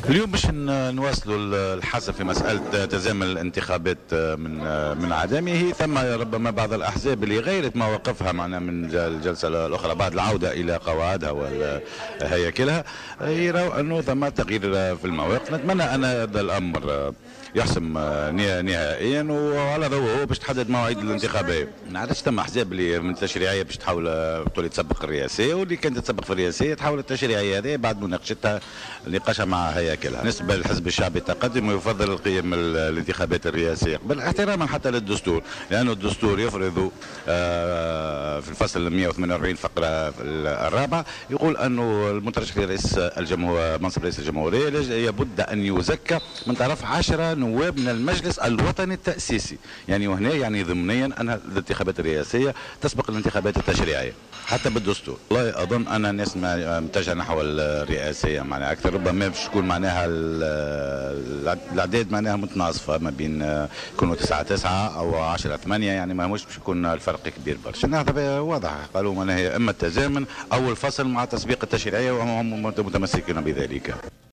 اليوم باش نواصلوا الحسم في مسألة تزامن الانتخابات من عدمه. ثم ربما بعض الأحزاب اللي غيرت مواقفها معنا من الجلسة الأخرى بعد العودة إلى قواعدها وهياكلها يروا أنه ثم تغيير في المواقف. نتمنى أن هذا الأمر يحسم نهائيا وعلى ضوءه باش تحدد مواعيد الانتخابات. ما عادش ثم احزاب اللي من التشريعيه باش تحاول تولي تسبق الرئاسيه، واللي كانت تسبق في الرئاسيه تحاول التشريعيه هذه بعد مناقشتها نقاشها مع هياكلها. بالنسبه للحزب الشعبي التقدم يفضل القيام الانتخابات الرئاسيه قبل احتراما حتى للدستور، لانه الدستور يفرض في الفصل 148 فقره الرابعه يقول انه المترشح لرئيس الجمهوريه منصب رئيس الجمهوريه لابد ان يزكى من طرف 10 نواب من المجلس الوطني التأسيسي. يعني وهنا يعني ضمنيا أن الانتخابات الرئاسية تسبق الانتخابات التشريعية حتى بالدستور. والله أظن أن الناس متجهة نحو الرئاسية معناها أكثر، ربما باش تكون معناها الأعداد معناها متناصفة ما بين يكونوا 9-9 أو 10-8، يعني ما باش يكون الفرق كبير برشا. هذا واضح قالوا معناها إما التزامن أو الفصل مع تسبيق التشريعية وهم متمسكين بذلك.